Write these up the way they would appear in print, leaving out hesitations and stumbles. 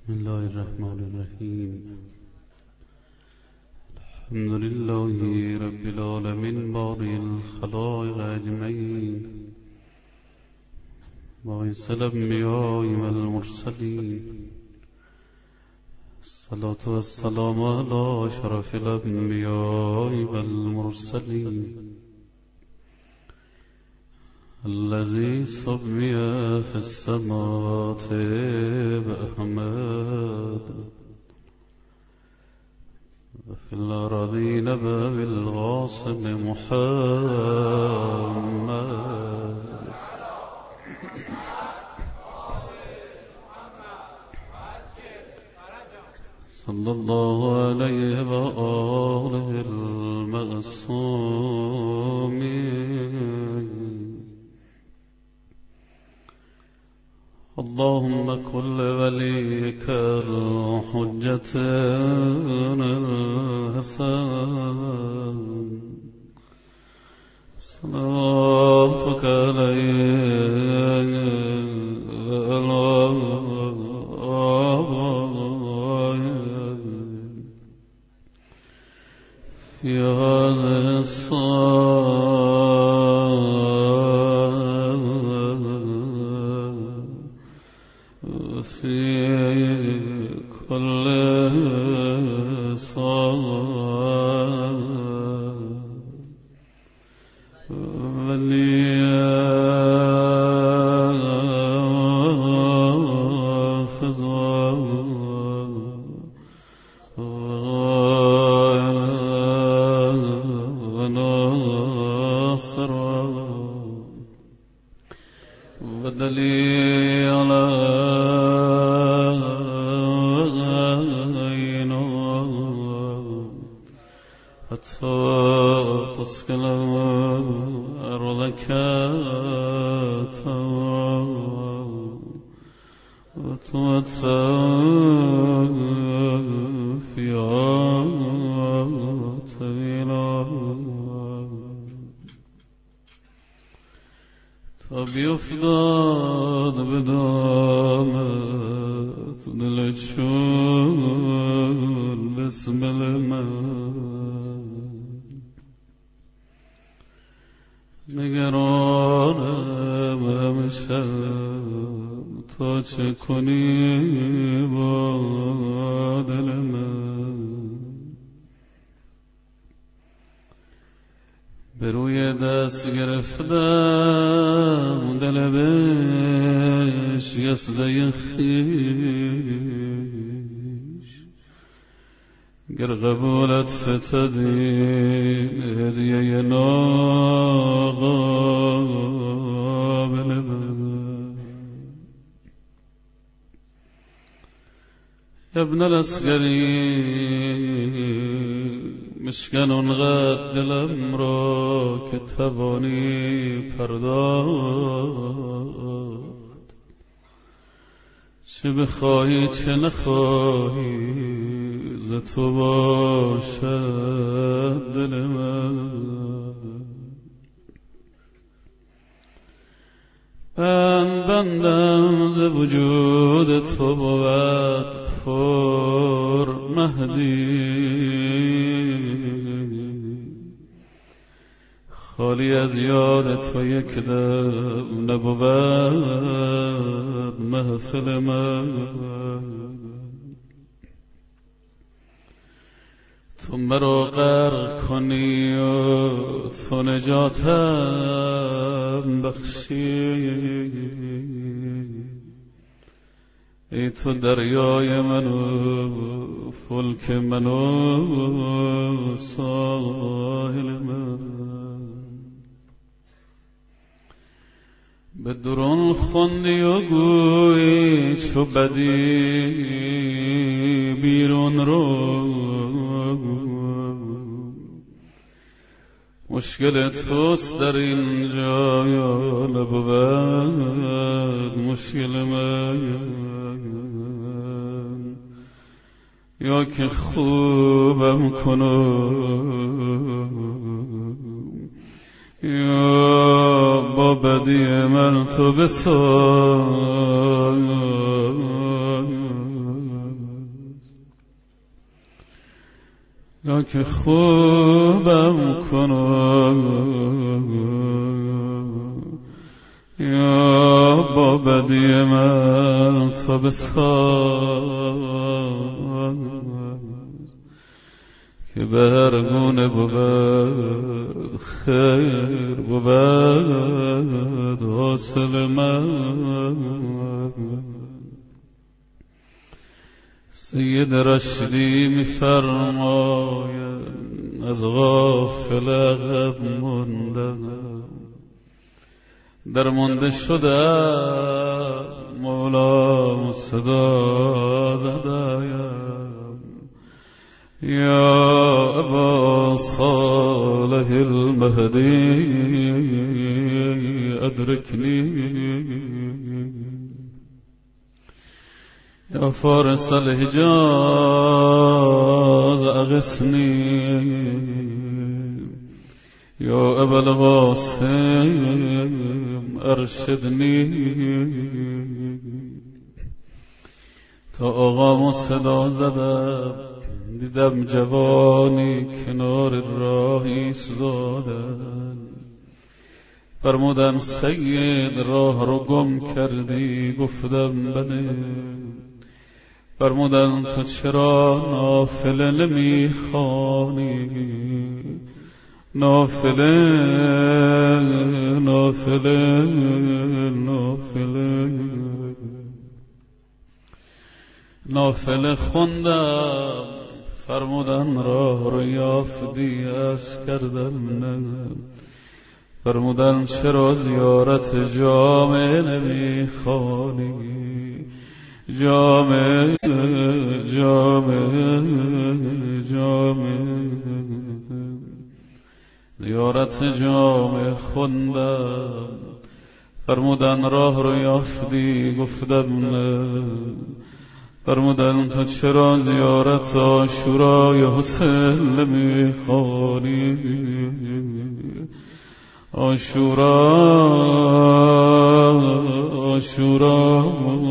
بسم الله الرحمن الرحیم. الحمد لله رب العالمین باری الخلائق اجمعین باعث الانبیاء والمرسلین. الصلاة والسلام على شرف الانبیاء والمرسلین الذي سمي في السماوات بأحمد وفي الأراضين بالقاسم محمد صلى الله عليه وآله المعصومين. اللهم كل وليك الحجة الحسن صلاتك عليه في هذه في كل صلاة وليحفظ وناصر ودليل على حتى تسكن أرضك وتوفيها طويلا تبيفضاد بدامت دلشون بسم المن نگرانم همیشه تا چه کنی با دل من. به روی دست گرفتم دل به شکسته خویش، گر قبولت فتدی هدیه ناقابل من. ابن الاسگری مشکن اونقدر دلم را که توانی پرداخت، چه بخواهی چه نخواهی ز تو باشد دل من. بندم ز وجود تو بود پر مهدی، خالی از یاد تو یک دم نبود محفل من. تو مرا غرق کنی و تو نجاتم بخشی، ای تو دریای من و فلک من و ساحل من. به درون خوندی و گویی چو بدی بیرون رو، مشکل توست در اینجا یا نبود مشکل من، یا که خوبم کنو یا با بدی من تو بساز. یا که خوبم کنم یا با بدی من تو بساز که به هر گونه بود خیر بود حاصل من. سید رشدی می‌فرماید از غافل عقب ماندم در مانده شدم مولا صدا زدایم یا ابا صالح المهدی ادرکنی یا فارس الحجاز اغثنی یا ابا القاسم ارشدنی. تا آقامو صدا زدم دیدم جوانی کنار راه ایستادن فرمودن سید راه رو گم کردی؟ گفتم بله. فرمودن تو چرا نافله نمیخوانی؟ نافله نافله نافله نافله خوندم. فرمودن راه رو یافتی؟ عرض کردم نه. فرمودن چرا زیارت جامع نمیخوانی؟ جامع جامع جامع زیارت جامع خوندم. فرمودن راه رو یافتی؟ گفتم نه. فرمودن تو چرا زیارت عاشورای حسین نمیخوانی؟ عاشورا عاشورا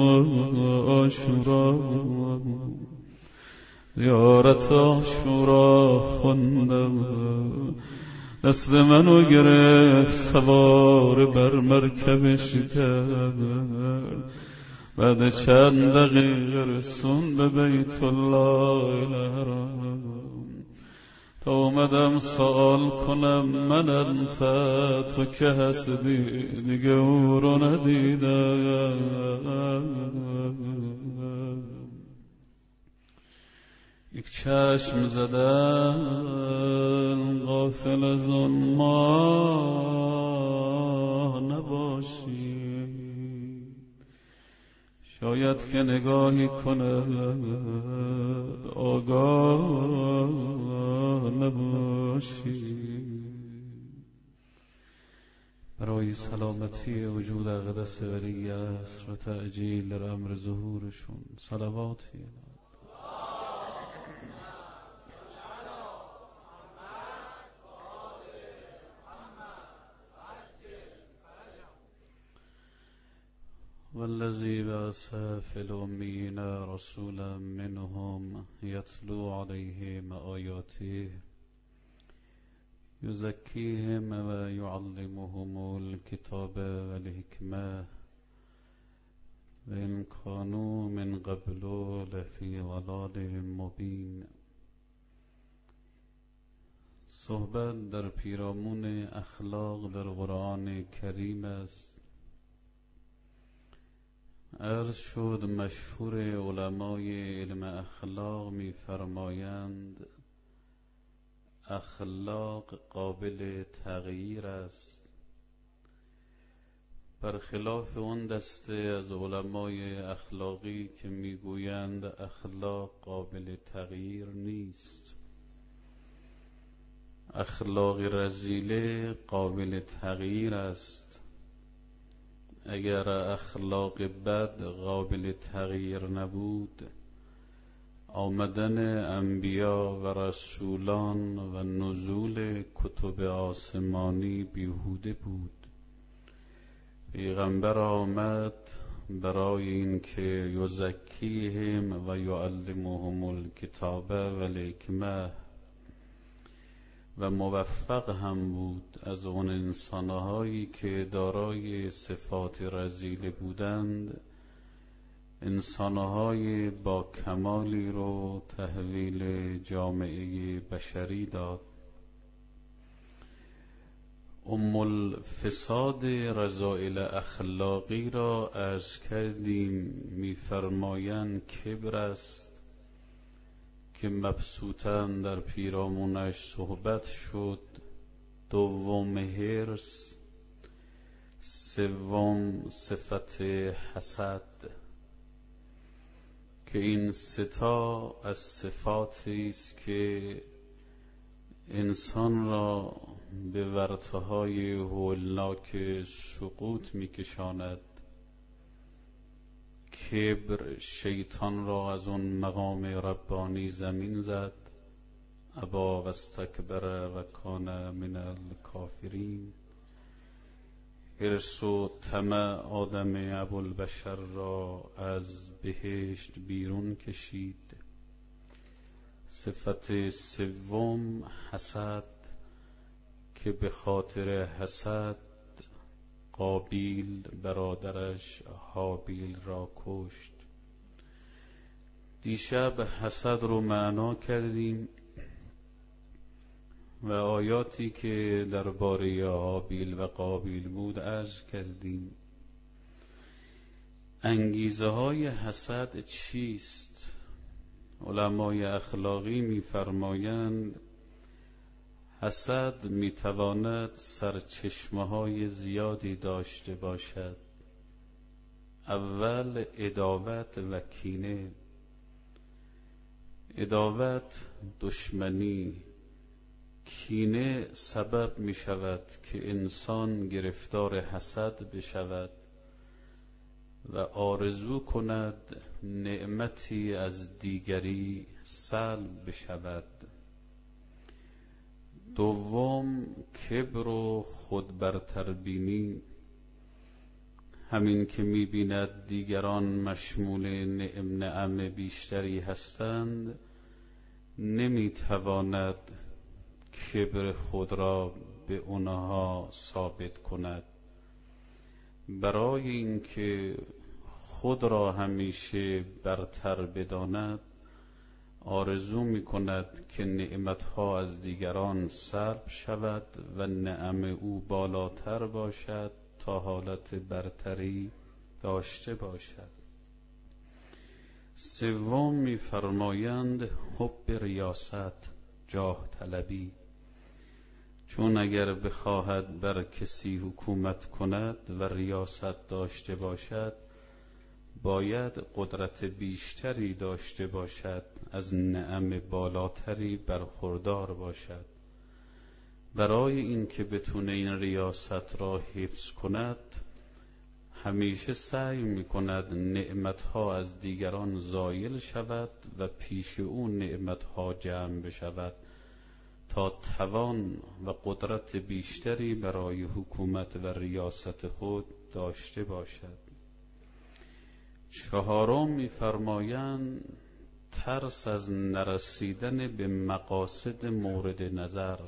عاشورا زیارت عاشورا خوندم. دست منو گرفت سوار بر مرکبش کرد. بعد چند دقیقه رسون به بیت الله الحرام. تا اومدم سوال کنم من انت تو که هستی؟ دیگه او رو ندیدم. یک چشم زدن غافل از اون ما نباشی. شاید که نگاهی کند آگاه نباشی. برای سلامتی وجود اقدس ولی عصر و تعجیل در امر ظهورشون صلواتی. والذي بعث في الأميين رسولا منهم يتلو عليهم آياته يزكيهم ويعلمهم الكتاب والحكمة وإن كانوا من قبل لفي ضلال مبين. صحبت در پیرامون اخلاق در قرآن کریم است. عرض شد مشهور علمای علم اخلاق می فرمایند اخلاق قابل تغییر است، برخلاف اون دسته از علمای اخلاقی که میگویند اخلاق قابل تغییر نیست. اخلاق رذیله قابل تغییر است. اگر اخلاق بد قابل تغییر نبود، آمدن انبیا و رسولان و نزول کتب آسمانی بیهوده بود. پیغمبر آمد برای اینکه یزکیهم و یعلمهم الکتاب و الحکمه، و موفق هم بود از اون انسانهایی که دارای صفات رذیله بودند انسانهای با کمالی رو تحویل جامعه بشری داد. الفساد رذائل اخلاقی را عرض کردیم، می‌فرمایند کبر است که مبسوطاً در پیرامونش صحبت شد. دوم حرص، سوم صفت حسد که این ستا از صفاتی است که انسان را به ورطه‌های هولناک سقوط می‌کشاند. کبر شیطان را از اون مقام ربانی زمین زد، ابا و استکبر و کان من الکافرین. حرص و طمع آدم ابوالبشر را از بهشت بیرون کشید. صفت سوم حسد که به خاطر حسد قابیل برادرش هابیل را کشت. دیشب حسد رو معنا کردیم و آیاتی که درباره هابیل و قابیل بود عرض کردیم. انگیزه های حسد چیست؟ علمای اخلاقی می‌فرمایند حسد می‌تواند سرچشمه‌های زیادی داشته باشد. اول عداوت و کینه. عداوت دشمنی، کینه سبب می شود که انسان گرفتار حسد بشود و آرزو کند نعمتی از دیگری سلب بشود. دوم کبر و خودبرتربینی، همین که می بیند دیگران مشمول نعم بیشتری هستند نمی تواند کبر خود را به اونها ثابت کند. برای اینکه خود را همیشه برتر بداند آرزو می کند که نعمتها از دیگران سلب شود و نعم او بالاتر باشد تا حالت برتری داشته باشد. سوم می فرمایند حب ریاست، جاه طلبی، چون اگر بخواهد بر کسی حکومت کند و ریاست داشته باشد باید قدرت بیشتری داشته باشد، از نعم بالاتری برخوردار باشد. برای اینکه بتونه این ریاست را حفظ کند همیشه سعی میکند نعمتها از دیگران زایل شود و پیش او نعمتها جمع بشود تا توان و قدرت بیشتری برای حکومت و ریاست خود داشته باشد. چهارم می‌فرمایند ترس از نرسیدن به مقاصد مورد نظر.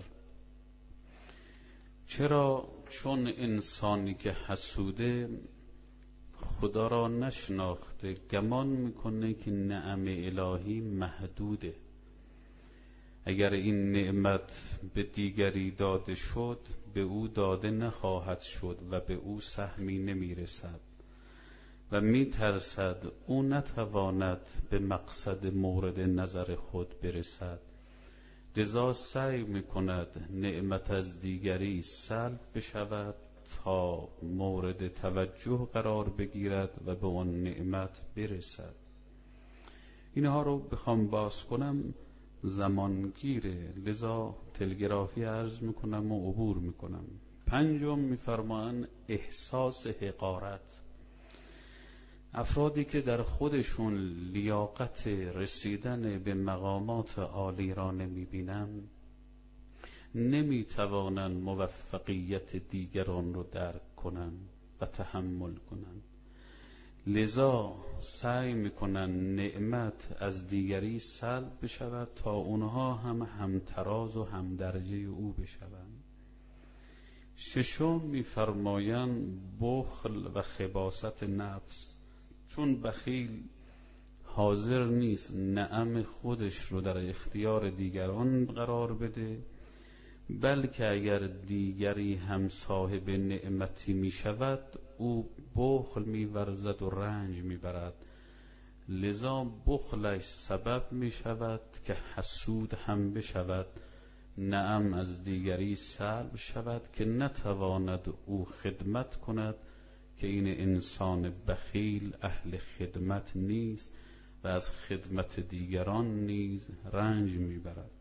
چرا؟ چون انسانی که حسوده خدا را نشناخته، گمان میکنه که نعم الهی محدوده. اگر این نعمت به دیگری داده شد به او داده نخواهد شد و به او سهمی نمیرسد و میترسد او نتواند به مقصد مورد نظر خود برسد. لذا سعی میکند نعمت از دیگری سلب بشود تا مورد توجه قرار بگیرد و به اون نعمت برسد. اینها رو بخوام باز کنم زمانگیره، لذا تلگرافی عرض میکنم و عبور میکنم. پنجم میفرمایند احساس حقارت. افرادی که در خودشون لیاقت رسیدن به مقامات عالی را نمیبینند نمیتوانند موفقیت دیگران رو درک کنند و تحمل کنند. لذا سعی میکنن نعمت از دیگری سلب بشود تا اونها هم همتراز و همدرجه او بشوند. ششم میفرمایند بخل و خباثت نفس، چون بخیل حاضر نیست نعم خودش رو در اختیار دیگران قرار بده، بلکه اگر دیگری هم صاحب نعمتی می شود او بخل می ورزد و رنج می برد. لذا بخلش سبب می شود که حسود هم بشود، نعم از دیگری سلب شود که نتواند او خدمت کند، که این انسان بخیل اهل خدمت نیست و از خدمت دیگران نیز رنج میبرد.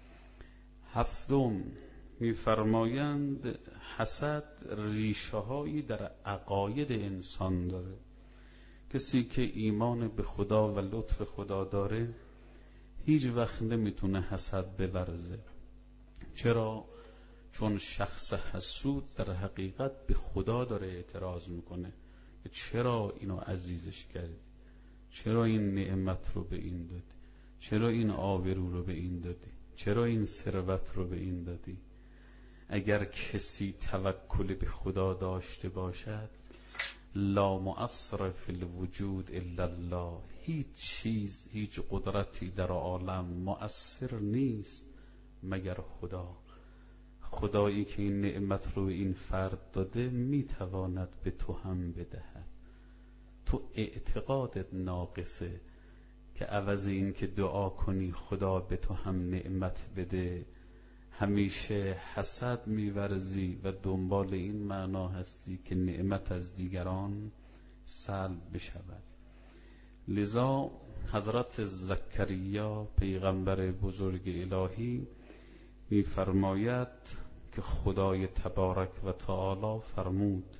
هفتم میفرمایند حسد ریشه هایی در عقاید انسان داره. کسی که ایمان به خدا و لطف خدا داره هیچ وقت نمیتونه حسد بورزه. چرا؟ چون شخص حسود در حقیقت به خدا داره اعتراض میکنه که چرا اینو عزیزش کردی، چرا این نعمت رو به این دادی، چرا این آبرو رو به این دادی، چرا این ثروت رو به این دادی. اگر کسی توکل به خدا داشته باشد، لا مؤثر فی الوجود الا الله، هیچ چیز، هیچ قدرتی در عالم مؤثر نیست مگر خدا. خدایی که این نعمت رو به این فرد داده میتواند به تو هم بدهد. تو اعتقادت ناقصه که عوض این که دعا کنی خدا به تو هم نعمت بده، همیشه حسد میورزی و دنبال این معنا هستی که نعمت از دیگران سلب بشود. لذا حضرت زکریا پیغمبر بزرگ الهی میفرماید که خدای تبارک و تعالی فرمود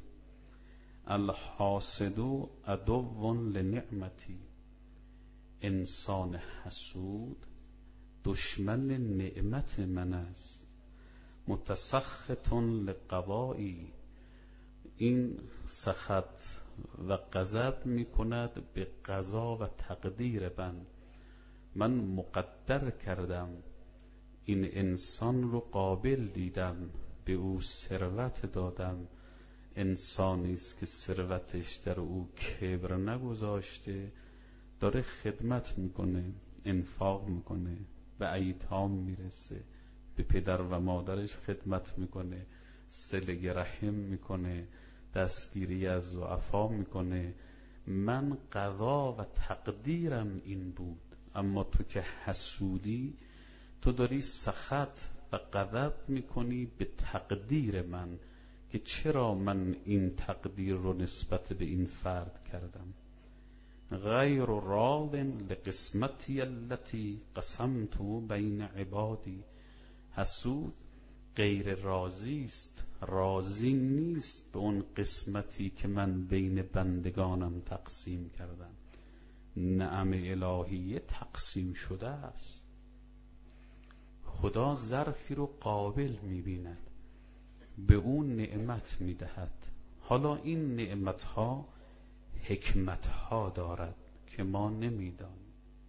الحاسد عدو لنعمتی، انسان حسود دشمن نعمت من است، متسخط لقضایی، این سخط و غضب میکند به قضا و تقدیر من مقدر کردم، این انسان رو قابل دیدم، به او ثروت دادم، انسانی است که ثروتش در او کبر نگذاشته، داره خدمت میکنه، انفاق میکنه، به ایتام میرسه، به پدر و مادرش خدمت میکنه، صله رحم میکنه، دستگیری از ضعفا میکنه. من قضا و تقدیرم این بود. اما تو که حسودی، تو داری سخط و غضب میکنی به تقدیر من که چرا من این تقدیر رو نسبت به این فرد کردم. غیر راض لقسمتی التي قسمت بین عبادی، حسود غیر راضی است، راضی نیست به اون قسمتی که من بین بندگانم تقسیم کردم. نعم الهیه تقسیم شده است. خدا ظرفی رو قابل می‌بیند، به اون نعمت می‌دهد. حالا این نعمت‌ها حکمت‌ها دارد که ما نمی‌دانیم.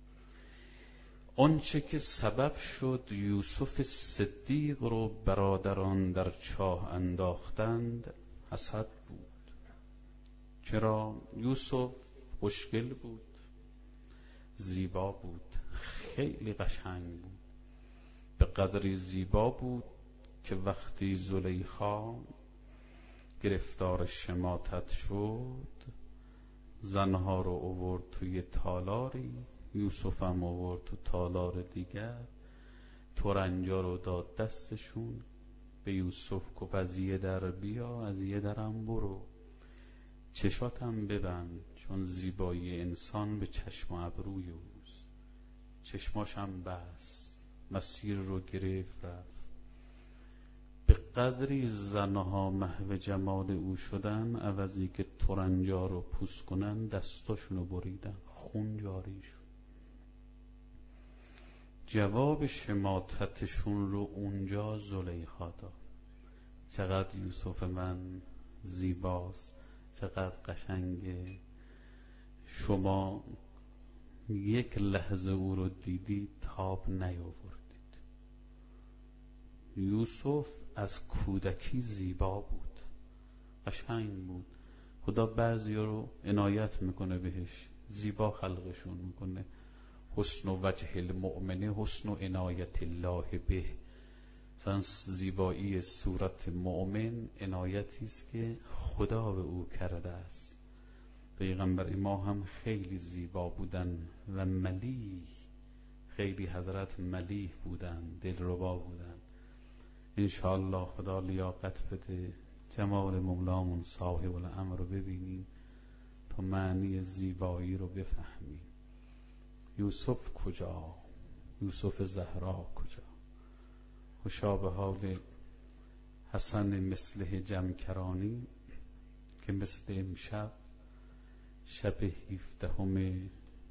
آنچه که سبب شد یوسف صدیق رو برادران در چاه انداختند حسد بود. چرا؟ یوسف خوشگل بود، زیبا بود، خیلی قشنگ بود. به قدری زیبا بود که وقتی زلیخا گرفتار شماتت شد، زنها رو آورد توی تالاری، یوسف هم آورد تو تالار دیگر، ترنجا رو داد دستشون، به یوسف گفت از یه در بیا، از یه درم برو، چشاتم ببند، چون زیبایی انسان به چشم و ابروی اوست. چشماشم بست، مسیر رو گرفت رفت. به قدری زنها محو جمال او شدن، عوضی که ترنجا رو پوست کنن دستاشونو بریدن، خون جاری شد. جواب شماتتشون رو اونجا زلیخا داد. چقدر یوسف من زیباست، چقدر قشنگه، شما یک لحظه او رو دیدید تاب نیاوردید. یوسف از کودکی زیبا بود، قشنگ بود. خدا بعضی رو عنایت میکنه بهش، زیبا خلقشون میکنه. حسن و وجه المؤمنه حسن و عنایت الله به. مثلا زیبایی صورت مؤمن عنایتی است که خدا به او کرده است. پیغمبر ما هم خیلی زیبا بودن و ملیح، خیلی حضرت ملیح بودن، دلربا بودن. انشاءالله خدا لیاقت بده جمال مولامون صاحب الامر رو ببینیم تا معنی زیبایی رو بفهمیم. یوسف کجا؟ یوسف زهرا کجا؟ خوشا به حال حسن مثل جمکرانی که مثل امشب شب 17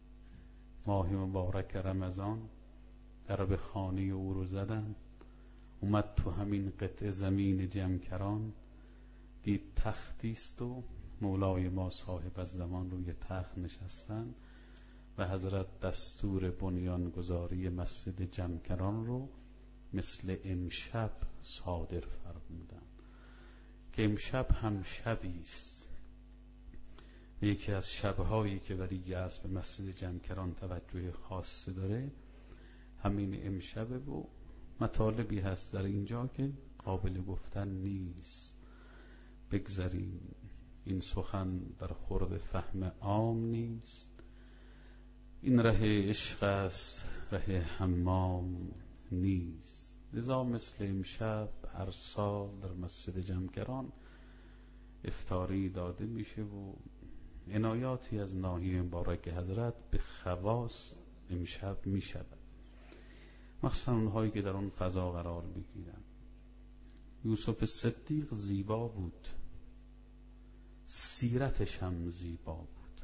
ماه مبارک رمضان در به خانه او رو زدن. اومد تو همین قطع زمین جمکران، دید تختیست و مولای ما صاحب الزمان روی تخت نشستن و حضرت دستور بنیانگذاری مسجد جمکران رو مثل امشب صادر فرمودن که امشب هم شبیست. یکی از شبهایی که ولی از به مسجد جمکران توجه خاصی داره همین امشبه و مطالبی هست در اینجا که قابل گفتن نیست. بگذاریم، این سخن در خورد فهم عام نیست. این ره عشق است، ره حمام نیست. لذا مثل امشب هر سال در مسجد جمکران افطاری داده میشه و عنایاتی از ناحیه مبارک حضرت به خواص امشب میشود، مخصوصا اونهایی که در اون فضا قرار بگیرن. یوسف صدیق زیبا بود، سیرتش هم زیبا بود.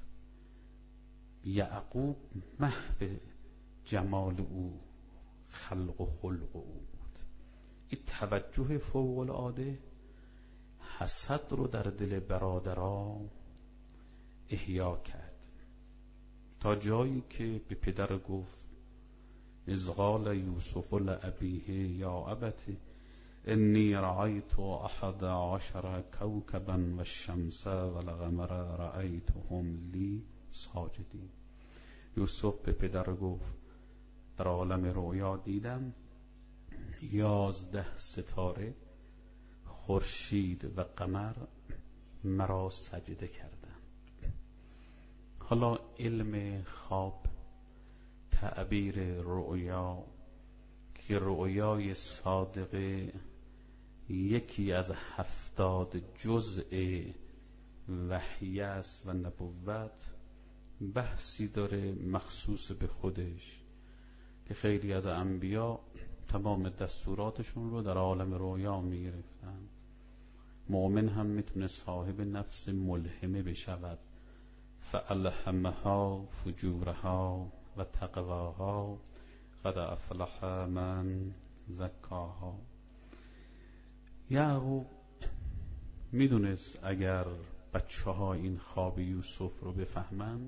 یعقوب محو جمال او خلق و خلق او بود. این توجه فوق العاده حسد رو در دل برادرها احیا کرد تا جایی که به پدر گفت اذ قال یوسف لأبیه یا ابت انی رأیت 11 کوکبا و الشمس و القمر رأیتهم لی ساجدین. یوسف به پدر گفت در عالم رویا دیدم 11 ستاره، خورشید و قمر مرا سجده کردند. حالا علم خواب، تعبیر رؤیا که رؤیای صادقه یکی از 70 جزء وحی است و نبوت، بحثی داره مخصوص به خودش که خیلی از انبیا تمام دستوراتشون رو در عالم رؤیا میگرفتن. مؤمن هم میتونه صاحب نفس ملهمه بشود، فألهمها فجورها و تقواها قد افلح من زکاها. یعقوب میدونست اگر بچه ها این خواب یوسف رو بفهمن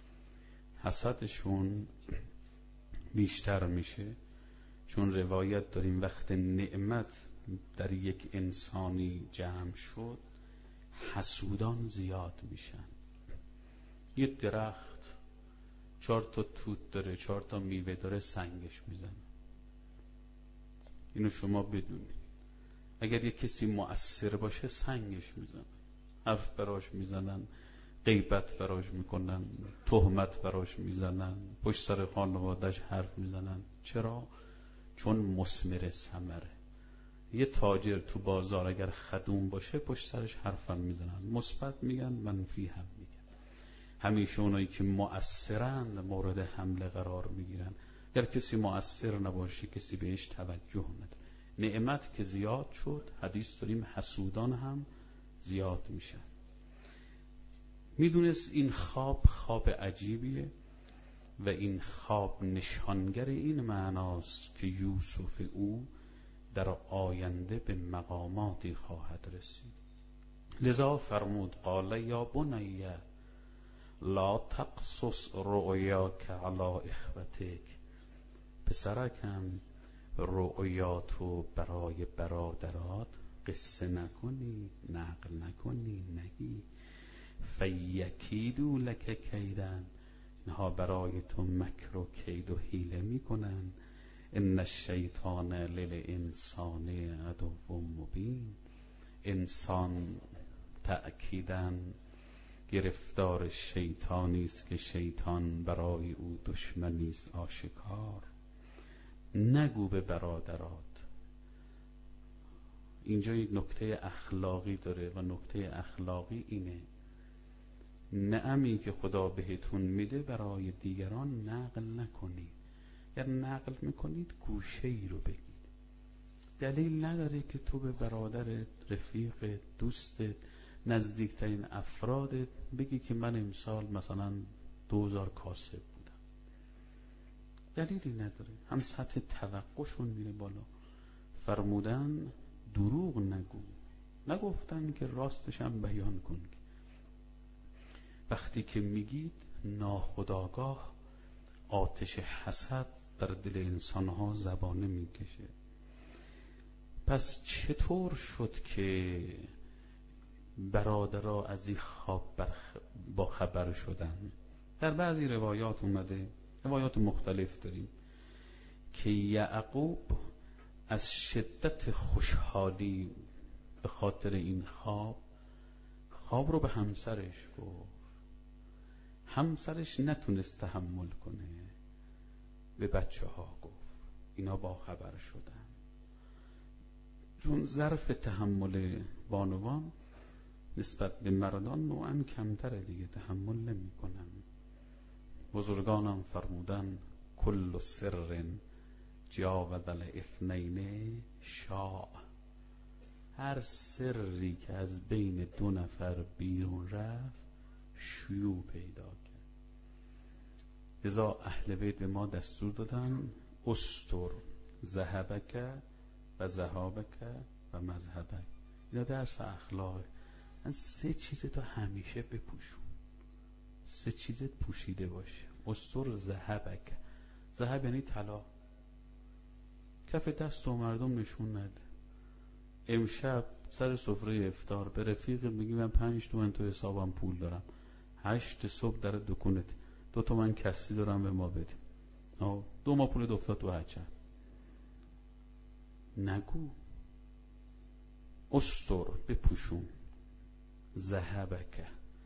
حسدشون بیشتر میشه، چون روایت داریم وقت نعمت در یک انسانی جمع شد حسودان زیاد میشن. یه درخت 4 توت داره، 4 میوه داره، سنگش میزنه. اینو شما بدونید. اگر یک کسی مؤثر باشه سنگش میزنن، حرف براش میزنن، غیبت براش میکنن، تهمت براش میزنن، پشت سر خانوادش حرف میزنن. چرا؟ چون مثمر ثمره. یه تاجر تو بازار اگر خدوم باشه پشت سرش حرفم میزنن، مثبت میگن، منفی هم میگن. همیشه اونایی که مؤثرن مورد حمله قرار میگیرن. اگر کسی مؤثر نباشه کسی بهش توجه نداره. نعمت که زیاد شد حدیث داریم حسودان هم زیاد میشن. میدونست این خواب عجیبیه و این خواب نشانگر این معناست که یوسف او در آینده به مقاماتی خواهد رسید. لذا فرمود قال یا بنیه لا تقصص رؤیاک علی اخوتک، پسرکم رؤیاتو برای برادرات قصه نکنی، نقل نکنی، نگی. فیکیدو لک کیدن، اینها برای تو مکر و کید و حیله میکنن. ان الشیطان للانسان عدو مبین، انسان تأکیداً گرفتار شیطانی است که شیطان برای او دشمنی است آشکار. نگو به برادرات. اینجا یک نکته اخلاقی داره و نکته اخلاقی اینه: نعمی که خدا بهتون میده برای دیگران نقل نکنید. اگر نقل میکنید گوشه ای رو بگید. دلیل نداره که تو به برادر، رفیق، دوستت، نزدیکترین افرادت بگی که من امسال مثلا 2000 کاسب بودم. دلیلی نداره. هم سطح توقعشون میره بالا. فرمودن دروغ نگو، نگفتن که راستش هم بیان کن. وقتی که میگید ناخودآگاه آتش حسد در دل انسانها زبانه میکشه. پس چطور شد که برادرها از این خواب با خبر شدن؟ در بعضی روایات اومده، روایات مختلف داریم، که یعقوب از شدت خوشحالی به خاطر این خواب رو به همسرش گفت. همسرش نتونست تحمل کنه، به بچه ها گفت. اینا با خبر شدن. چون ظرف تحمل بانوان نسبت به مردان نوعا کمتره دیگه، تحمل نمی کنن. بزرگانم فرمودن کل سر جاوز الاثنین شاع، هر سری که از بین دو نفر بیرون رفت شیوع پیدا کرد. لذا اهل بیت به ما دستور دادن استر ذهبک و ذهابک و مذهبک. اینا درس اخلاقه. من 3 چیز تو همیشه بپوشون، 3 چیزت پوشیده باشه. استر ذهبک، ذهب یعنی طلا. کف دست و مردم نشون نده. امشب سر سفره افطار به رفیق میگی من 5 تومن تو حسابم پول دارم، 8 صبح در دکونت 2 تومن کسی دارم به ما بده، 2 ماه پول افتاد تو هچه. نگو. استر بپوشون. ذهبک،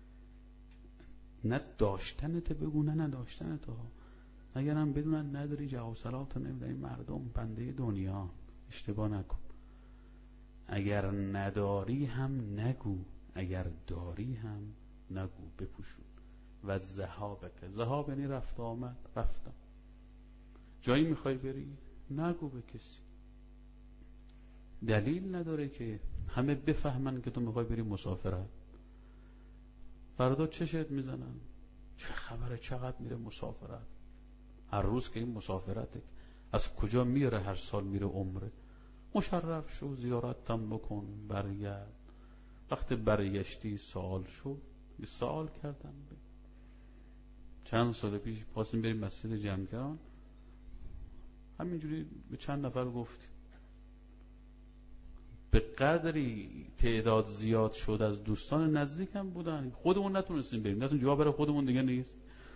نه داشتنت بگو نه نداشتنت ها. اگرم بدونن نداری جواب سلامت نمیدن. مردم بنده دنیا، اشتباه نکن. اگر نداری هم نگو، اگر داری هم نگو، بپوشون. و ذهابک، ذهاب یعنی رفت آمد، رفتم. جایی میخوای بری نگو به کسی. دلیل نداره که همه بفهمن که تو میخوای بری مسافرت. فردا چشت میزنن چه خبره، چقدر میره مسافرت. هر روز که این مسافرته، از کجا میاره؟ هر سال میره عمره. مشرف شو، زیارتم بکن، برگرد. وقتی برگشتی سوال شو. سوال کردم. چند سال پیش پاسیم بریم مسجد جمکران، همینجوری به چند نفر گفتیم. به قدری تعداد زیاد شد، از دوستان نزدیکم بودن، خودمون نتونستیم بریم. نتونستیم جواب برای خودمون دیگه نیست.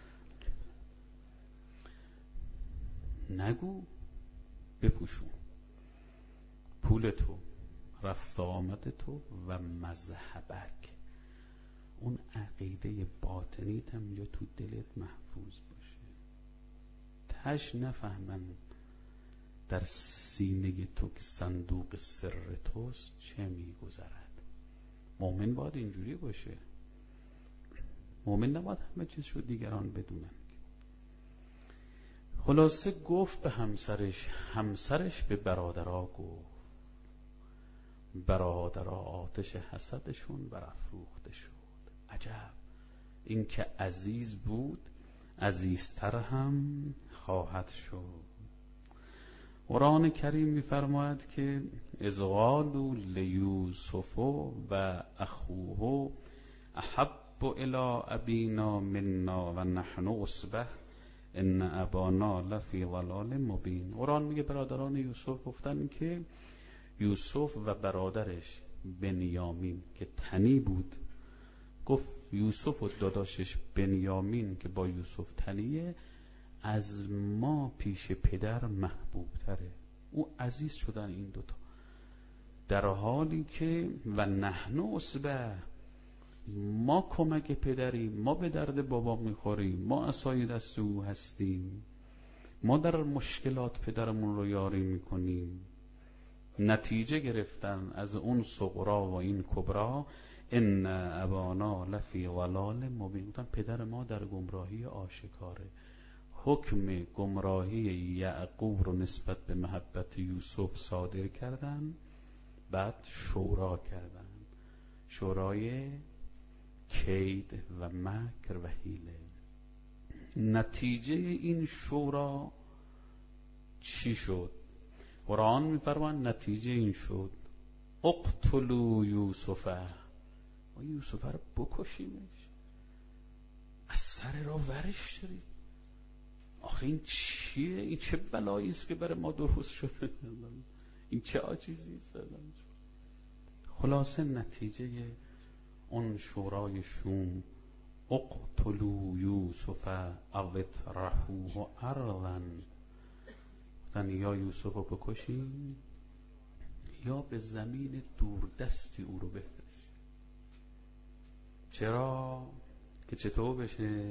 نگو، بپوشون. پول تو، رفت آمد تو و مذهبک، اون عقیده باطنیت هم اینجا تو دلت محفوظ باشه. تش نفهمن در سینه تو که صندوق سر توست چه میگذرد. مؤمن باید اینجوری باشه. مؤمن نباید همه چیز رو دیگران بدونن. خلاصه گفت به همسرش، همسرش به برادرها گفت. برادرها آتش حسدشون برافروخته شد. عجب، این که عزیز بود عزیزتر هم خواهد شد. قرآن کریم می‌فرماید که اذ قالوا لیوسف و اخوه احب احب الی ابینا منا و نحن عصبه ان ابانا لفی ضلال مبین. قرآن میگه برادران یوسف گفتن که یوسف و برادرش بنیامین که تنی بود، گفت یوسف و داداشش بنیامین که با یوسف تنیه از ما پیش پدر محبوب تره. او عزیز شدن این دوتا، در حالی که و نحن عصبه، ما کمک پدریم، ما به درد بابا میخوریم، ما عصای دست او هستیم، ما در مشکلات پدرمون رو یاری میکنیم. نتیجه گرفتن از اون صغرا و این کبرا، ان ابانا لفی ضلال مبین، پدر ما در گمراهی آشکاره. حکم گمراهی یعقوب رو نسبت به محبت یوسف صادر کردن، بعد شورا کردن، شورای کید و مکر و حیله. نتیجه این شورا چی شد؟ قرآن میفرمان نتیجه این شد اقتلوا یوسفه، ما یوسفه رو بکشیمش، از سر را ورش داریم. آخه این چیه؟ این چه بلایی است که برای ما درست شده؟ این چه عاجزی است؟ خلاصه نتیجه اون شورای شوم اقتلوا یوسف او اطرحوه ارضا، یا یوسف رو بکشیم یا به زمین دوردستی او رو بفرستیم. چرا؟ که چطور بشه؟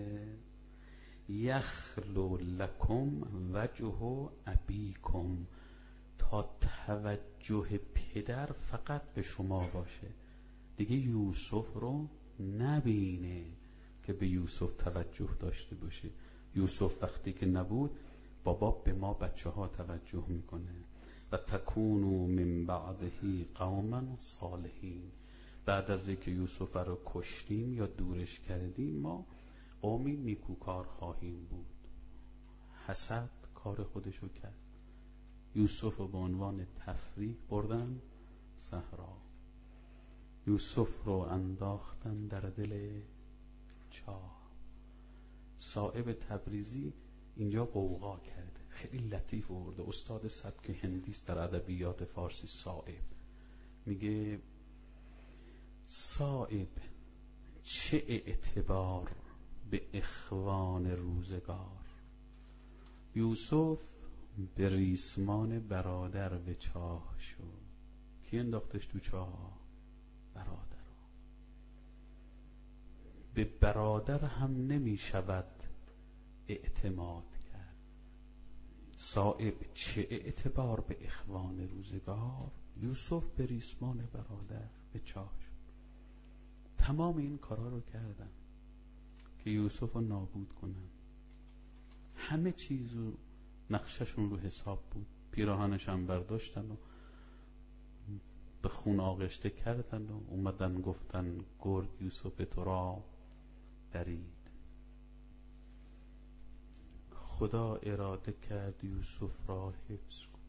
یخلو لکم وجه ابیکم، تا توجه پدر فقط به شما باشه، دیگه یوسف رو نبینه که به یوسف توجه داشته باشه. یوسف وقتی که نبود بابا به ما بچه ها توجه میکنه. و تکونو من بعده قوما صالحین، بعد از اینکه یوسف رو کشتیم یا دورش کردیم ما قومی نیکوکار خواهیم بود. حسد کار خودشو کرد، یوسف رو به عنوان تفریح بردن صحرا، یوسف رو انداختن در دل چاه. صائب تبریزی اینجا قوقا کرده، خیلی لطیف آورده، استاد سبک هندیست در ادبیات فارسی. صائب میگه صائب چه اعتبار به اخوان روزگار، یوسف به ریسمان برادر به چاه شد. کی انداختش تو چاه؟ برادر. به برادر هم نمی شود اعتماد کرد. صائب چه اعتبار به اخوان روزگار، یوسف به ریسمان برادر به چاه شد. تمام این کارا رو کردن که یوسف رو نابود کنن، همه چیزو نقششون رو حساب بود. پیراهنش هم برداشتن و به خون آغشته کردن و اومدن گفتن گرگ یوسف تو را درید. خدا اراده کرد یوسف را حفظ کن،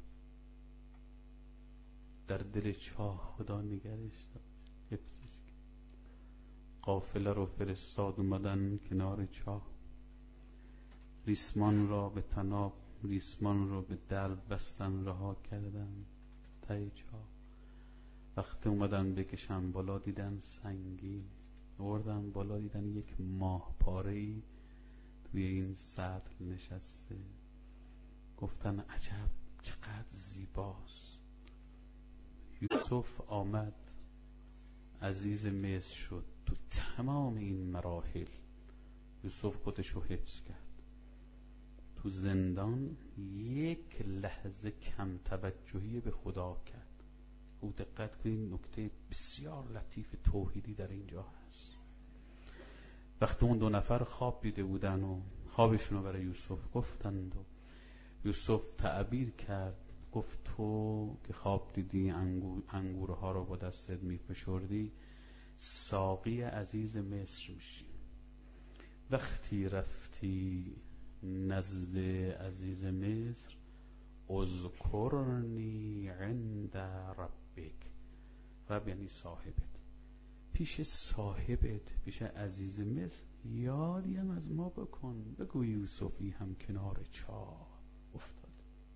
در دل چاه خدا نگرش داشت، حفظش کرد. قافله رو فرستاد اومدن کنار چاه، ریسمان را به تناب، ریسمان را به دلو بستن، رها کردن ته چاه. وقتی اومدن بکشن بالا دیدن سنگین، آوردن بالا دیدن یک ماه پاره‌ای توی این سطل نشسته. گفتن عجب چقدر زیباست. یوسف آمد عزیز مصر شد. تو تمام این مراحل یوسف خودشو حفظ کرد. تو زندان یک لحظه کم توجهی به خدا کرد. او دقت کنید، نکته بسیار لطیف توحیدی در اینجا هست. وقتی اون دو نفر خواب دیده بودن و خوابشون رو برای یوسف گفتند و یوسف تعبیر کرد، گفت تو که خواب دیدی انگورها رو با دستت میفشردی، ساقی عزیز مصر میشی. وقتی رفتی نزد عزیز مصر، اذکرنی عند ربک، رب یعنی صاحبت، پیش صاحبت، پیش عزیز مصر یادی هم از ما بکن. بگو یوسفی هم کنار چاه افتاد.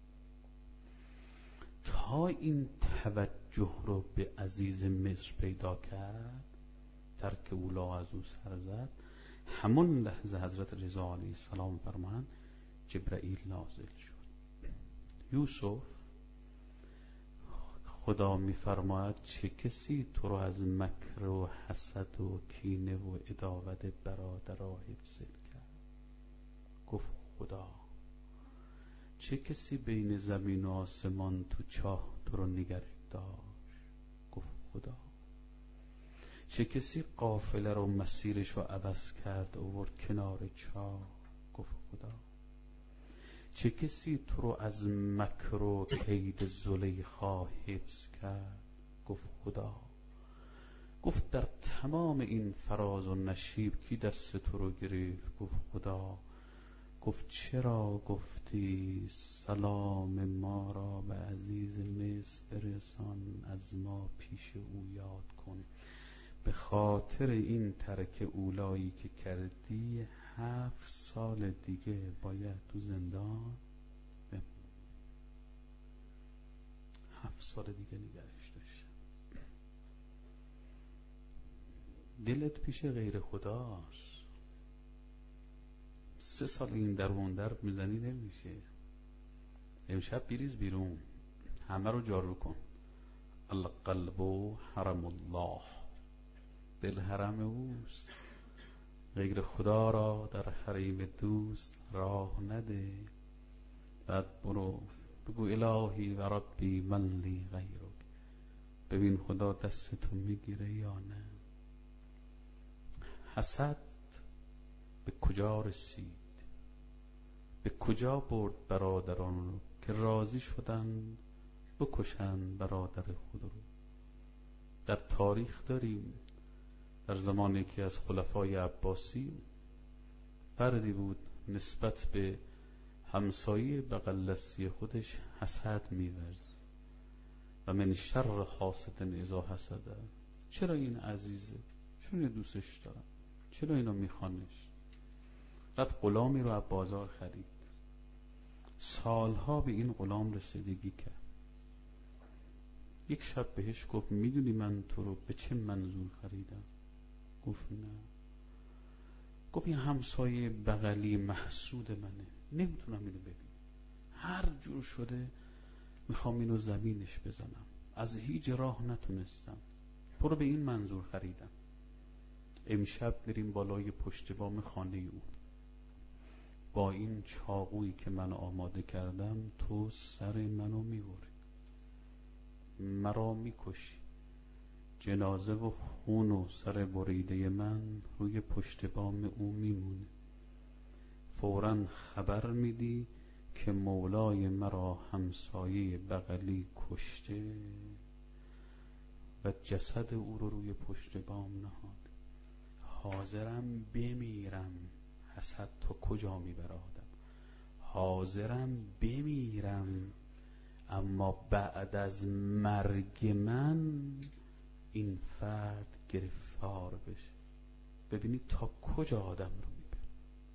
تا این توجه رو به عزیز مصر پیدا کرد، ترک اولا از او سر زد، همون لحظه حضرت رضا علیه السلام فرمان جبرائیل نازل شد. یوسف، خدا می‌فرماید چه کسی تو رو از مکر و حسد و کینه و عداوت برادرها حفظ کرد؟ گفت خدا. چه کسی بین زمین و آسمان تو چاه تو رو نگه داشت؟ گفت خدا. چه کسی قافله رو مسیرش رو عوض کرد آورد کنار چاه؟ گفت خدا. چه کسی تو رو از مکر و کید زلیخا حفظ کرد؟ گفت خدا. گفت در تمام این فراز و نشیب کی دست تو رو گرفت؟ گفت خدا. گفت چرا گفتی سلام ما را به عزیز مصر برسان، از ما پیش او یاد کن. به خاطر این ترک اولایی که کردی 7 سال دیگه باید تو زندان بمونی. 7 سال دیگه نگرش داشتم. دلت پیش غیر خداست. 3 سال این در اون در میزنی نمیشه. امشب بریز بیرون، همه رو جارو کن. القلب حرم الله، دل حرم اوست. غیر خدا را در حریم دوست راه نده. بعد برو بگو الهی و ربی من لی غیرک. ببین خدا دستتو میگیره یا نه. حسد به کجا رسید؟ به کجا برد برادران رو که راضی شدن بکشن برادر خود رو؟ در تاریخ داریم در زمانی که از خلفای عباسی فردی بود نسبت به همسایه بغل دستی خودش حسد می‌ورزید و من شر حاسد اذا حسد. چرا این عزیزه؟ چون دوستش دارم. چرا اینو میخوانش؟ رفت غلامی رو از بازار خرید. سالها به این غلام رسیدگی کرد. یک شب بهش گفت میدونی من تو رو به چه منظور خریدم؟ گفت نه. گفت این همسایه بغلی محسود منه، نمیتونم اینو ببینم، هر جور شده میخوام اینو زمینش بزنم، از هیچ راه نتونستم، تو رو به این منظور خریدم. امشب بریم بالای پشت بام خانه او، با این چاقویی که من آماده کردم تو سر منو میبری، مرا میکشی، جنازه و خون و سر بریده من روی پشت بام او میمونه. فوراً خبر میدی که مولای مرا همسایه بغلی کشته و جسد او رو روی پشت بام نهاد. حاضرم بمیرم، حسد تو کجا میبره آدم؟ حاضرم بمیرم اما بعد از مرگ من این فرد گرفتار بشه. ببینید تا کجا آدم رو میبره.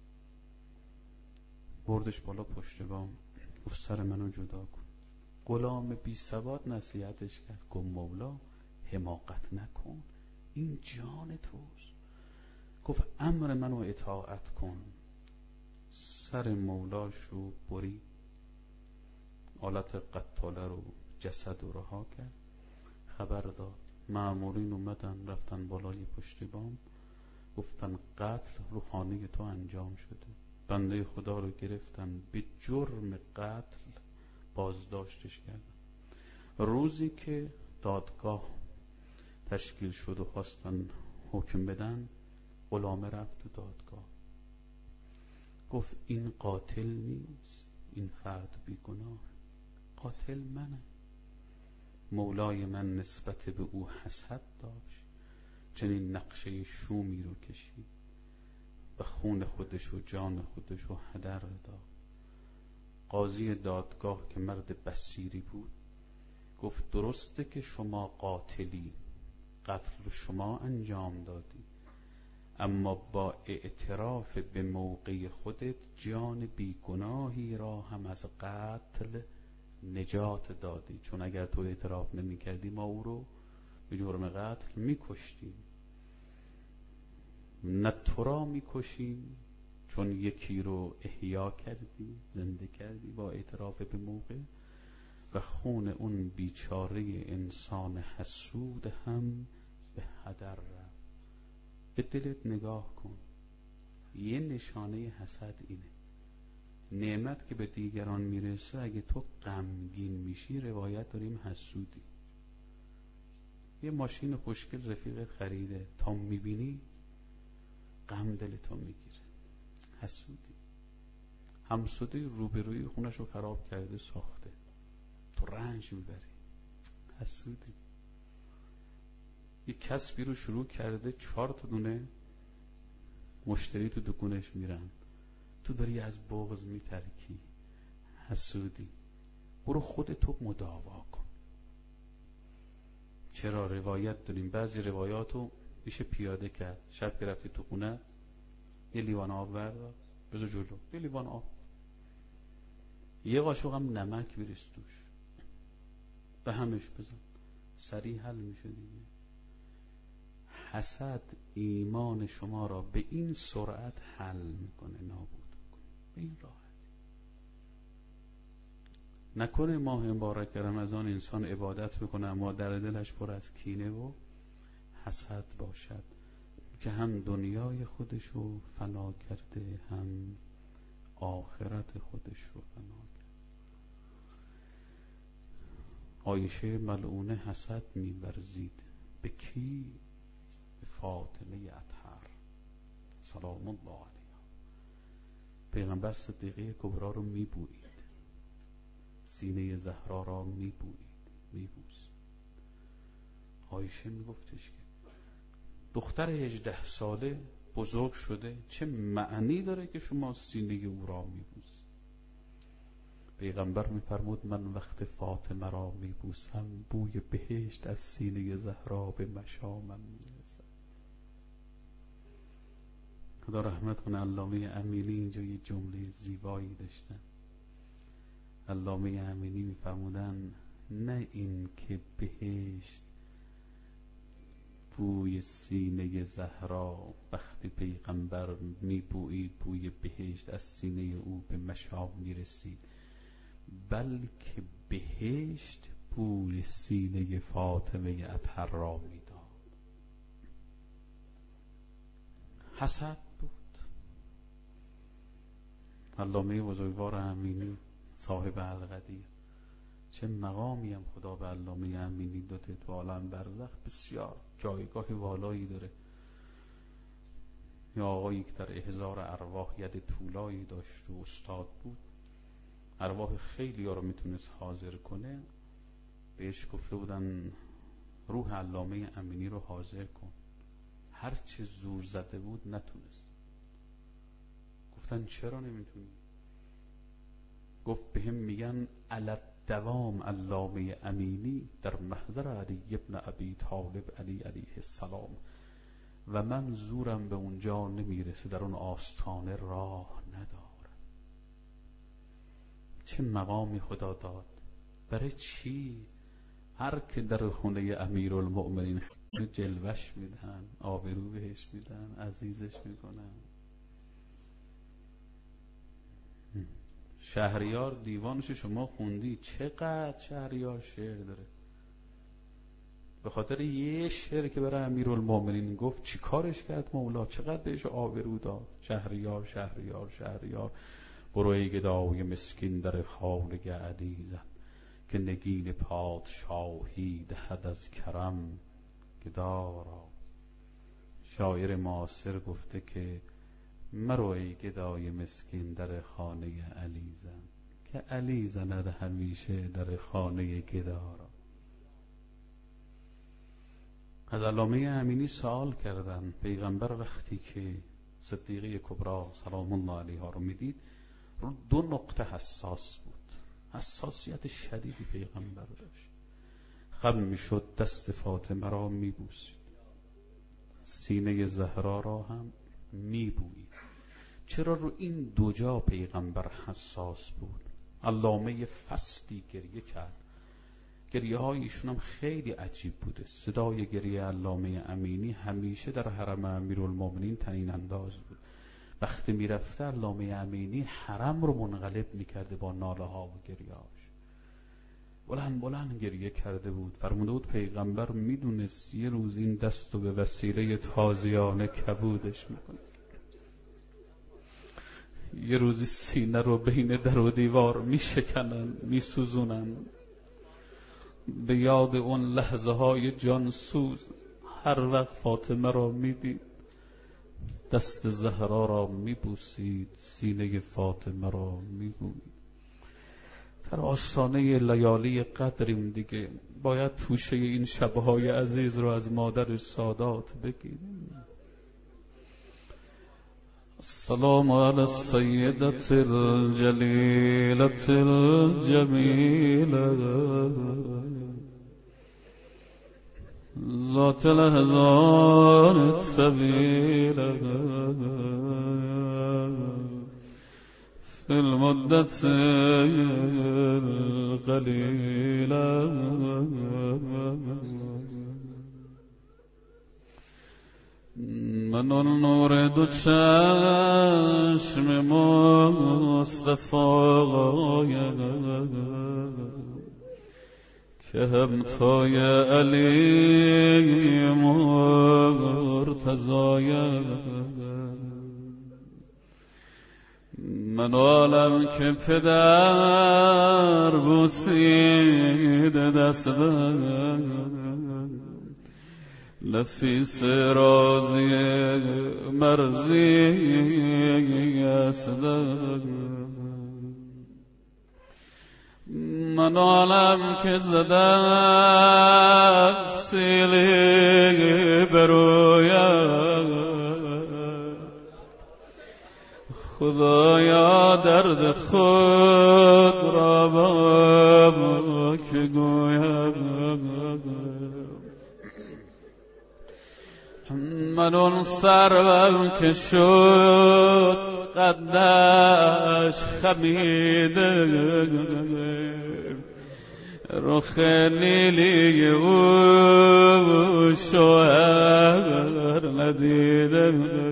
بردش بالا پشت بام، گفت سر منو جدا کن. غلام بی سواد نصیحتش کرد، گفت مولا حماقت نکن، این جان توست. گفت امر منو اطاعت کن. سر مولاشو برید، آلت قتاله رو جسد رو رها کرد، خبر داد. مامورین اومدن رفتن بالای پشت بام، گفتن قتل رو خانه تو انجام شده. بنده خدا رو گرفتن به جرم قتل بازداشتش کردن. روزی که دادگاه تشکیل شد و خواستن حکم بدن، غلامه رفت تو دادگاه، گفت این قاتل نیست، این فرد بیگناه، قاتل منم. مولای من نسبت به او حسد داشت، چنین نقشه شومی رو کشید و خون خودش و جان خودش رو هدر داد. قاضی دادگاه که مرد بصیری بود گفت درسته که شما قاتلی، قتل رو شما انجام دادی، اما با اعتراف به موقع خودت جان بیگناهی را هم از قتل نجات دادی. چون اگر تو اعتراف نمی کردی ما او رو به جرم قتل می کشتیم. نه تو را می کشیم چون یکی رو احیا کردی، زنده کردی با اعتراف به موقع، و خون اون بیچاره انسان حسود هم به هدر رفت. به دلت نگاه کن، یه نشانه حسد اینه. نعمت که به دیگران میرسه اگه تو غمگین میشی روایت داریم حسودی. یه ماشین خوشگل رفیقت خریده، تا میبینی غم دلتو میگیره، حسودی. همسوده روبروی خونش رو خراب کرده ساخته، تو رنج میبری، حسودی. یه کسبی رو شروع کرده 4 تا دونه مشتری تو دکونش میرن، تو داری از بغض میترکی، حسودی. برو خودتو مداوا کن. چرا؟ روایت داریم، بعضی روایاتو میشه پیاده کرد. شب که رفتی تو خونه یه لیوان آب بردار بذار جلو، یه لیوان آب، یه قاشق هم نمک بریز توش، به همش بزن، سریع حل میشه دیگه. حسد ایمان شما را به این سرعت حل میکنه، نابود میکنه، به این راحتی. نکنه ماه مبارک رمضان انسان عبادت بکنه اما در دلش پر از کینه و حسد باشد که هم دنیای خودش رو فنا کرده هم آخرت خودش رو فنا کرده. عایشه ملعونه حسد می‌ورزید. به کی؟ به فاطمه اطهر سلام الله علیها. پیغمبر صدیقه کبرا رو میبویید، سینه زهرا را میبویید، میبوس. عایشه میگفتش که دختر 18 ساله بزرگ شده، چه معنی داره که شما سینه او را میبوس؟ پیغمبر میفرمود من وقت فاطمه را میبوسم بوی بهشت از سینه زهرا به مشامم میرسد. خدا رحمت کنه علامه امینی اینجا یه جمله زیبایی داشتن. علامه امینی میفرمودن نه این که بهشت بوی سینه زهرا، وقتی پیغمبر میبویید بوی بهشت از سینه او به مشام میرسید، بلکه بهشت بوی سینه فاطمه اطهر را میداد. حسد بود. علامه بزرگوار امینی صاحب القدیر، چه مقامی هم خدا به علامه امینی داده تو عالم برزخ، بسیار جایگاه والایی داره. یا آقایی که در احضار ارواح ید طولایی داشت و استاد بود، ارواح خیلی ها رو میتونست حاضر کنه، بهش گفته بودن روح علامه امینی رو حاضر کن، هرچه زور زده بود نتونست. گفتن چرا نمیتونی؟ گفت بهم میگن علت دوام علامه امینی در محضر علی ابن ابی طالب علیه السلام و من زورم به اونجا نمیرسه، در اون آستانه راه ندارم. چه مقامی خدا داد. برای چی؟ هر که در خونه امیرالمؤمنین جلوش میدن، آبرو بهش میدن، عزیزش میکنن. شهریار دیوانش شما خوندی، چقدر شهریار شعر داره. به خاطر یه شعر که برای امیرالمؤمنین گفت چی کارش کرد مولا، چقدر بهش آبرو داد. شهریار شهریار شهریار، برو ای گدای مسکین در خانه عزیزم، که نگین پادشاهی دهد از کرم گدارا. شاعر معاصر گفته که مرو ای گدای مسکین در خانه علی زن، که علی زند همیشه در خانه گدارا. از علامه امینی سوال کردن پیغمبر وقتی که صدیقه کبرا سلام الله علیها رو میدید رو 2 نقطه حساس بود، حساسیت شدیدی پیغمبر داشت. خم میشد دست فاطمه را میبوسید، سینه زهرا را هم میبویی. چرا رو این دو جا پیغمبر حساس بود؟ علامه فصلی گریه کرد. گریه های ایشون هم خیلی عجیب بوده. صدای گریه علامه امینی همیشه در حرم امیرالمومنین تنین انداز بود. وقتی میرفته علامه امینی حرم رو منقلب میکرده با ناله ها و گریه هاش. بلند بلند گریه کرده بود. فرموده بود پیغمبر میدونست یه روز این دست رو به وسیله تازیانه کبودش میکنه، یه روزی سینه رو بین در و دیوار میشکنن میسوزونن. به یاد اون لحظه های جانسوز هر وقت فاطمه را میدید دست زهرا را میبوسید، سینه فاطمه را میبوسید. در آستانه لیالی قدریم دیگه، باید توشه این شبهای عزیز رو از مادر سادات بگیریم. السلام علی السیدة الجلیلة الجمیلة ذات الأحزان الطویلة في المدة القلیلة من النور دو چشم مصطفی که همتای علی مرتضی. من عالم که پدر بوسید دست نفیس رازی مرزی است. من عالم که زدم سیلی برویم خدایا درد خود را با که گویم. من اون سروم که شد قدش خمیده رخ نیلی او شوهر ندیده.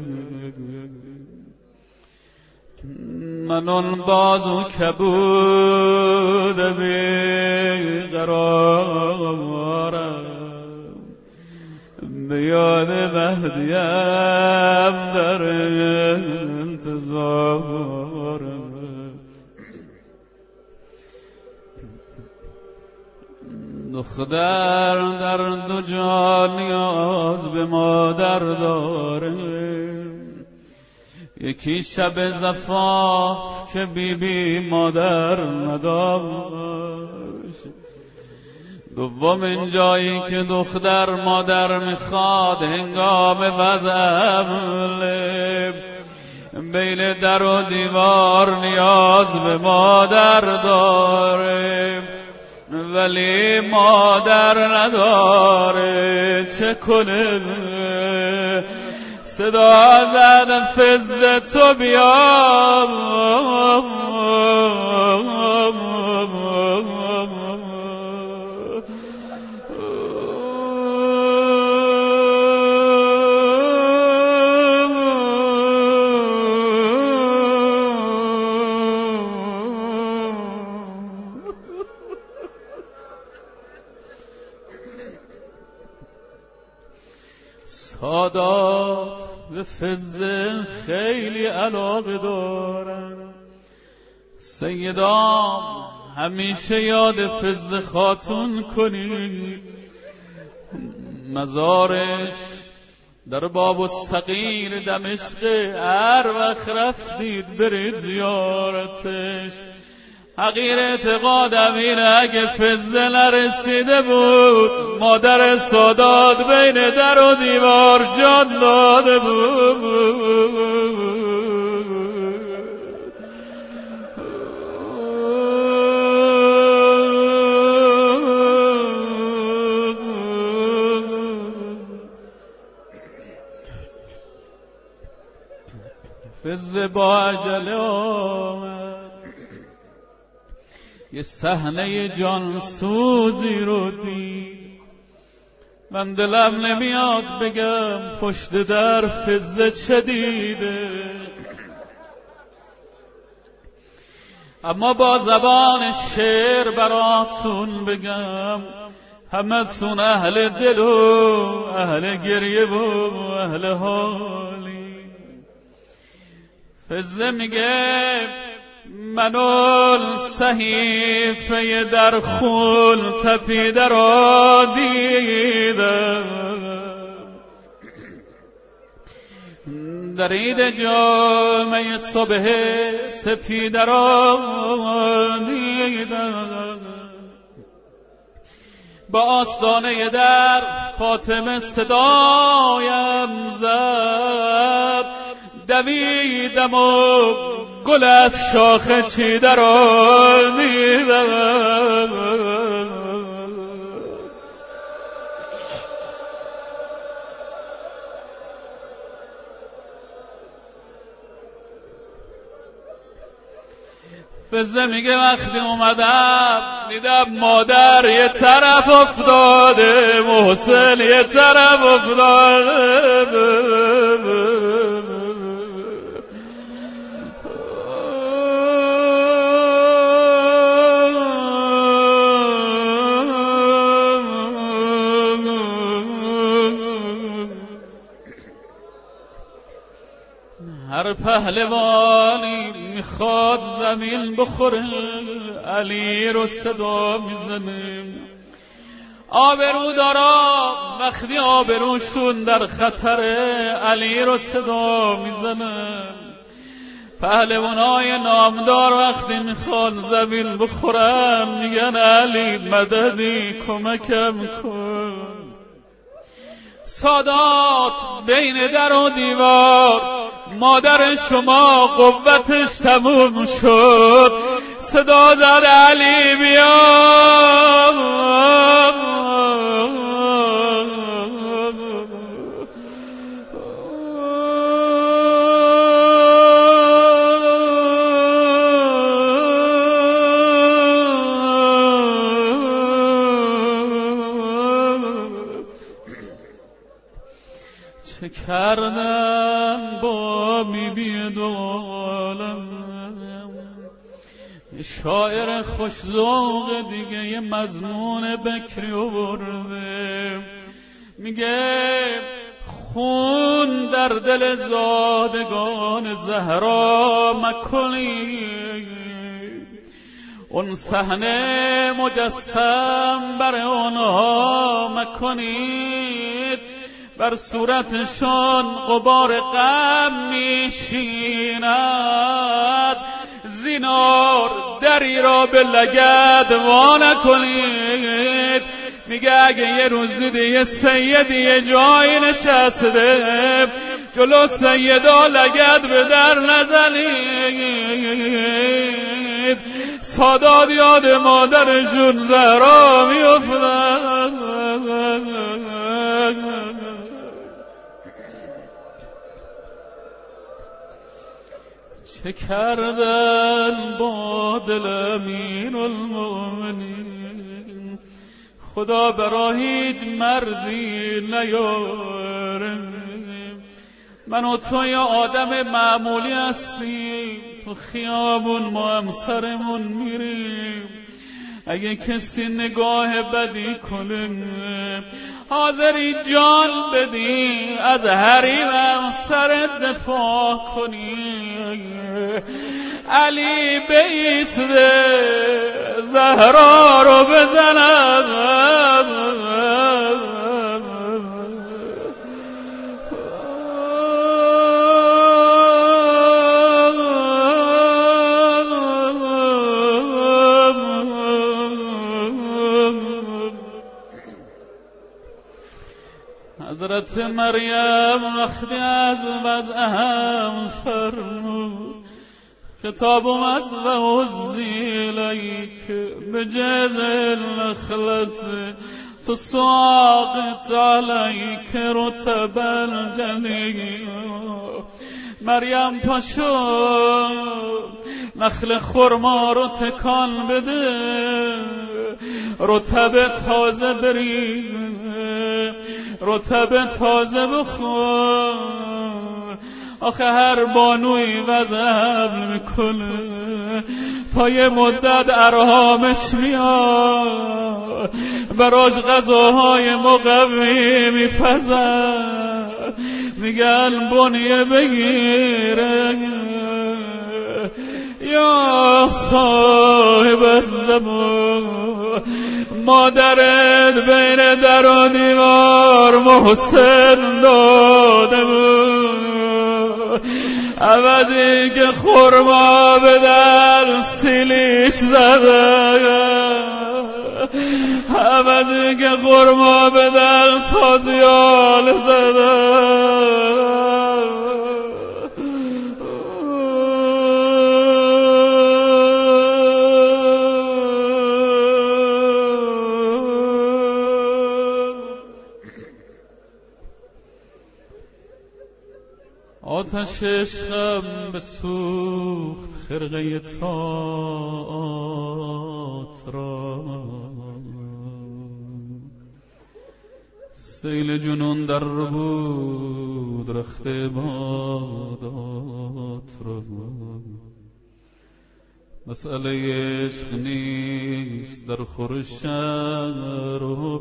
من اون بازو کبود بیقرارم به یاد مهدیم در انتظارم. دختر در دو جا نیاز به مادر داره، یکی شب زفاف که بی مادر نداشت، دوم این جایی که دختر مادر میخواد هنگام وضع بین در و دیوار نیاز به مادر داره ولی مادر نداره. چه کنه؟ صدا زد فز تو بیا سادات به فز خیلی علاقه دارن. سیدام همیشه یاد فز خاتون کنید، مزارش در باب الصغیر دمشق، هر وقت رفتید برید زیارتش. حقیر اعتقادم اینه اگه فز نرسیده بود مادر سادات بین در و دیوار جان داده بود. فزه با عجله آمد، یه صحنه جانسوزی رو دید. من دلم نمیاد بگم پشت در فزه چه دیده، اما با زبان شعر براتون بگم همتون اهل دل و اهل گریه و اهل حالی. فزه میگه منو صحیفه در خون تپیده را دیدم، درید جامعه صبح سپیده را دیدم، با آستانه در فاطمه صدایم زد، دویدم و گل از شاخه چیده را دیدم. فزه میگه وقتی اومدم دیدم مادر یه طرف افتاده، محسن یه طرف افتاده، هر پهلوانی میخواد زمین بخوره علی رو صدا میزنه. آبرو دارا وقتی آبروشون در خطر علی رو صدا میزنه. پهلوانای نامدار وقتی میخواد زمین بخورن میگن علی مددی کمکم کن. سادات بین در و دیوار مادر شما قوتش تموم شد، صدا زد علی بیا. چه کردم با بیبی دولم، شاعر خوش ذوق دیگه یه مضمون بکری آورده، میگه خون در دل زادگان زهرا مکنید، اون صحنه مجسم بر اونها مکنید، بر صورتشان غبار غم میشیند، زینار دری را به لگد وا نکنید. میگه اگه یه روز دیدی یه سیدی یه جایی نشسته جلو سیدا لگد به در نزنید، سادات یاد مادرشون زهرا میافتد. چه کردن با دل امین المؤمنین، خدا برا هیچ مردی نیاره. من و تو یا آدم معمولی هستیم، تو خیابون ما هم سرمون میریم، اگه کسی نگاه بدی کنه حاضری جان بدی از حریمم سر دفاع کنی. علی بیسته زهرا رو بزند، حضرت مریم وقتی از وضعهم فرمود، خطاب اومد و عزی الیک بجذع النخلة تساقط علیک رطبا جنیا. مریم پاشو نخل خرما رو تکان بده، رطب تازه بریز، رطب تازه بخور. آخه هر بانوی وضع میکنه تا یه مدت ارهامش میاد، براش غذاهای مقوی میپزن، میگن بنیه بگیره. یا صاحب الزمان، مادرت بین در و دیوار محسن داده بود، عوضی که خرما به در سیلیش زده، عوضی که خرما به در تازیال زده. آتش عشقم بسوخت خرقه طاعات را، سیل جنون در بود رخت عبادات را. مسئله عشق نیست در خورش و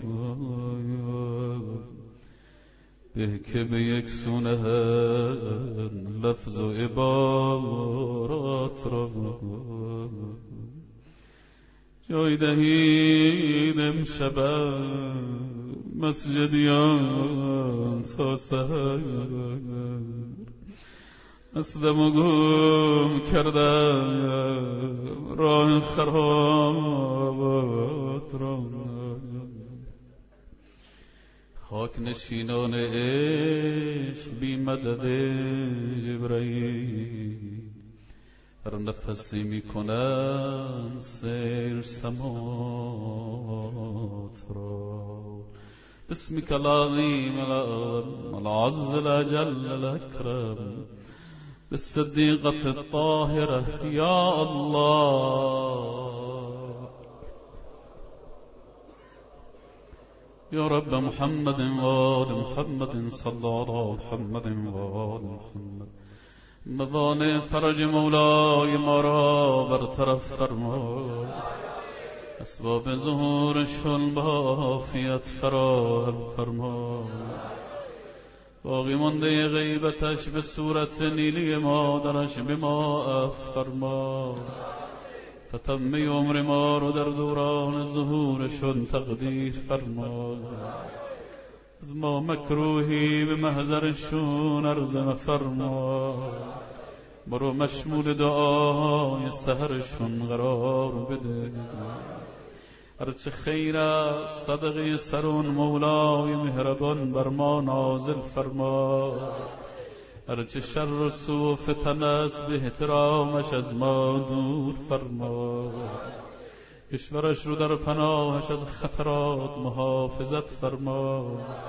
بیان، به که به یک سونه لفظ و عبارات را جای دهید امشب مسجدیان تا سحر، مستم و گم کردم راه خرابات را. خاک نشینان عشق بی مدد جبرائیل، هر نفسی می کنن سیر سمات را. بسمك العظیم العز الأجل الأكرم، بالصديقة الطاهرة يا الله. يا رب محمد وآل محمد صلى على محمد وآل محمد. موانع فرج مولای ما را برطرف فرما، اسباب ظهورشون با عافیت فراهم فرما. باقی مانده غیبتش به صورت نیلی مادرش به ما عفو فرما. تتمه عمر ما رو در دوران ظهورشون تقدیر فرما. از ما مکروهی به محضرشون عرض مفرما. برو مشمول دعای سحرشون قرار بده. هرچه خیر است صدقه سرون مولای مهربان بر ما نازل فرما. هرچه شر و سوء و فتن است به احترامش از ما دور فرما. کشورش رو در پناهش از خطرات محافظت فرما.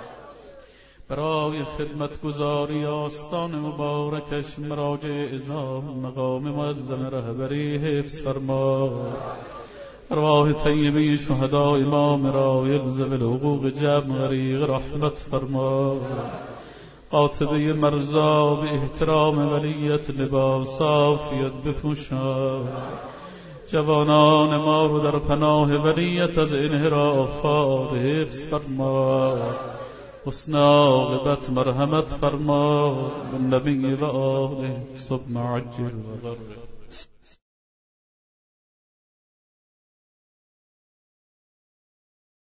برای خدمت گزاری آستان مبارکش مراجع اعظام مقام معظم رهبری حفظ فرما. ارواح طیبه شهداء امام رایل ذوی الحقوق جمع غریق رحمت فرما. قاطبه مرزا به احترام ولیت لباس عافیت بپوشان. جوانان ما رو در پناه ولیت از انحرافات حفظ فرما. حسن عاقبت مرحمت فرما. بالنبی و آله ثم عجل و غرق.